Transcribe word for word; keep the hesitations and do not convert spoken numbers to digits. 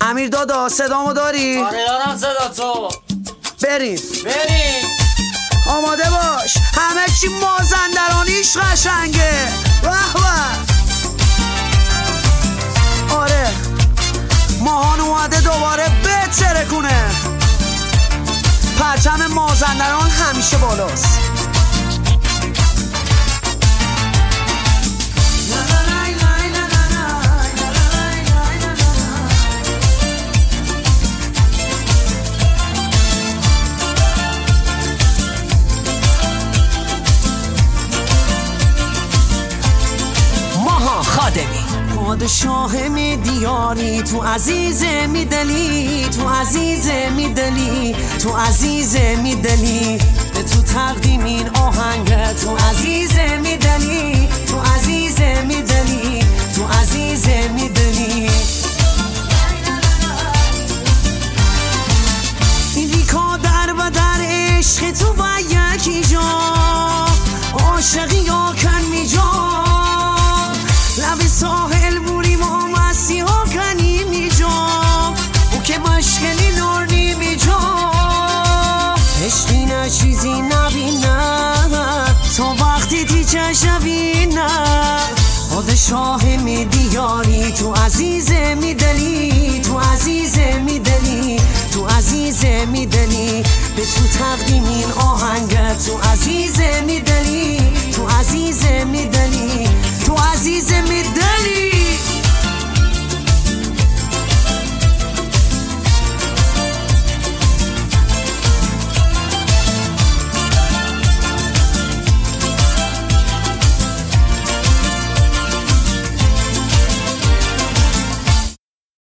امیر دادا صدامو داری؟ آره دارم صدا تو. بریم بریم آماده باش، همه چی مازندرانیش قشنگه. واه واه. آره ماهان اومده دوباره بهتره کنه، پرچم مازندران همیشه بالاست. پادشاه می دیاری، تو عزیز می دلی، تو عزیز می دلی، تو عزیز می دلی، به تو تقدیم این آهنگ. تو عزیز می دلی، تو عزیز می دلی، تو عزیز می دلی. این ریکا در و در عشق تو با یکی جا، عاشقی یا کن می جا، لب ساحل بوریم و مسیح ها کنیم اینجا، او که مشکلی دار نیم اینجا. عشقی نه چیزی نبینه تا وقتی تیچه شبینه، پادشاه می دیاری، تو عزیز می دلی، تو عزیز می دلی، تو عزیز می دلی، به تو تقدیم این آهنگ. تو عزیز می دلی، تو عزیز می دلی، تو عزیز می دلی.